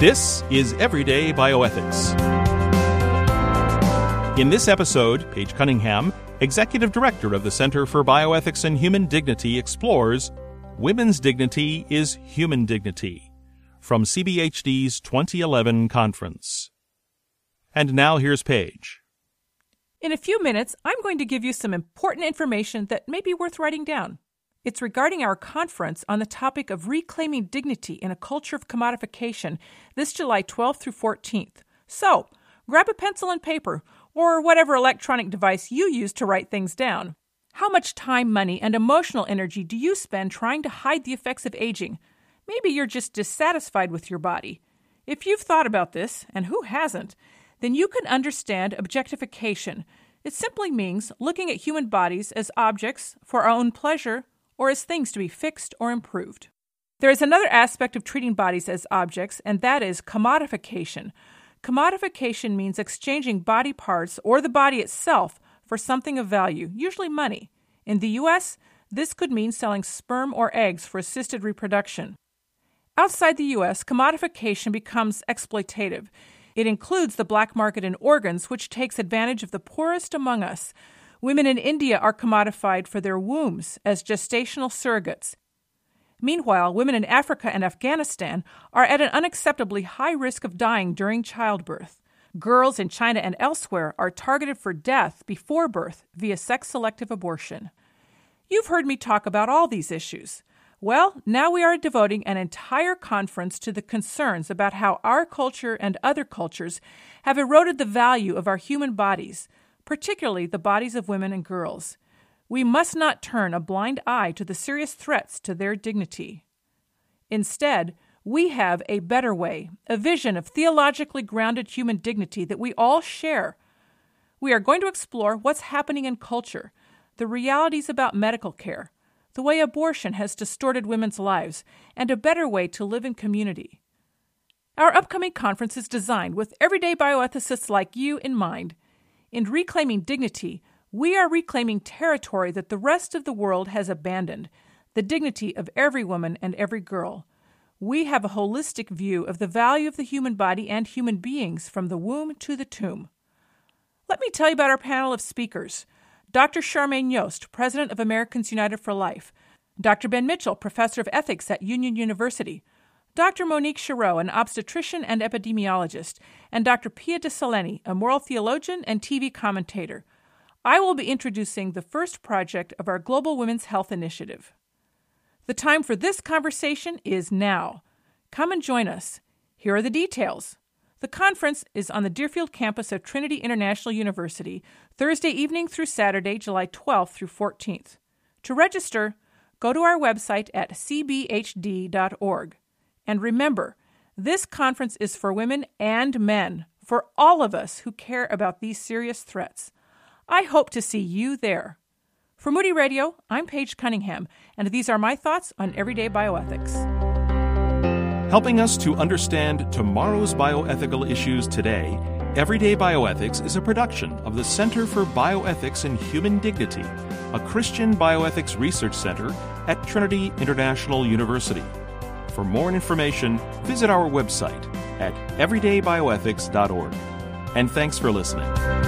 This is Everyday Bioethics. In this episode, Paige Cunningham, Executive Director of the Center for Bioethics and Human Dignity, explores Women's Dignity is Human Dignity from CBHD's 2011 conference. And now here's Paige. In a few minutes, I'm going to give you some important information that may be worth writing down. It's regarding our conference on the topic of reclaiming dignity in a culture of commodification this July 12th through 14th. So, grab a pencil and paper, or whatever electronic device you use to write things down. How much time, money, and emotional energy do you spend trying to hide the effects of aging? Maybe you're just dissatisfied with your body. If you've thought about this, and who hasn't, then you can understand objectification. It simply means looking at human bodies as objects for our own pleasure or as things to be fixed or improved. There is another aspect of treating bodies as objects, and that is commodification. Commodification means exchanging body parts or the body itself for something of value, usually money. In the U.S., this could mean selling sperm or eggs for assisted reproduction. Outside the U.S., commodification becomes exploitative. It includes the black market in organs, which takes advantage of the poorest among us. Women in India are commodified for their wombs as gestational surrogates. Meanwhile, women in Africa and Afghanistan are at an unacceptably high risk of dying during childbirth. Girls in China and elsewhere are targeted for death before birth via sex-selective abortion. You've heard me talk about all these issues. Well, now we are devoting an entire conference to the concerns about how our culture and other cultures have eroded the value of our human bodies, particularly the bodies of women and girls. We must not turn a blind eye to the serious threats to their dignity. Instead, we have a better way, a vision of theologically grounded human dignity that we all share. We are going to explore what's happening in culture, the realities about medical care, the way abortion has distorted women's lives, and a better way to live in community. Our upcoming conference is designed with everyday bioethicists like you in mind. In reclaiming dignity, we are reclaiming territory that the rest of the world has abandoned, the dignity of every woman and every girl. We have a holistic view of the value of the human body and human beings from the womb to the tomb. Let me tell you about our panel of speakers. Dr. Charmaine Yost, President of Americans United for Life, Dr. Ben Mitchell, Professor of Ethics at Union University, Dr. Monique Chereau, an obstetrician and epidemiologist, and Dr. Pia de Seleni, a moral theologian and TV commentator. I will be introducing the first project of our Global Women's Health Initiative. The time for this conversation is now. Come and join us. Here are the details. The conference is on the Deerfield campus of Trinity International University, Thursday evening through Saturday, July 12th through 14th. To register, go to our website at cbhd.org. And remember, this conference is for women and men, for all of us who care about these serious threats. I hope to see you there. For Moody Radio, I'm Paige Cunningham, and these are my thoughts on everyday bioethics. Helping us to understand tomorrow's bioethical issues today, Everyday Bioethics is a production of the Center for Bioethics and Human Dignity, a Christian bioethics research center at Trinity International University. For more information, visit our website at everydaybioethics.org. And thanks for listening.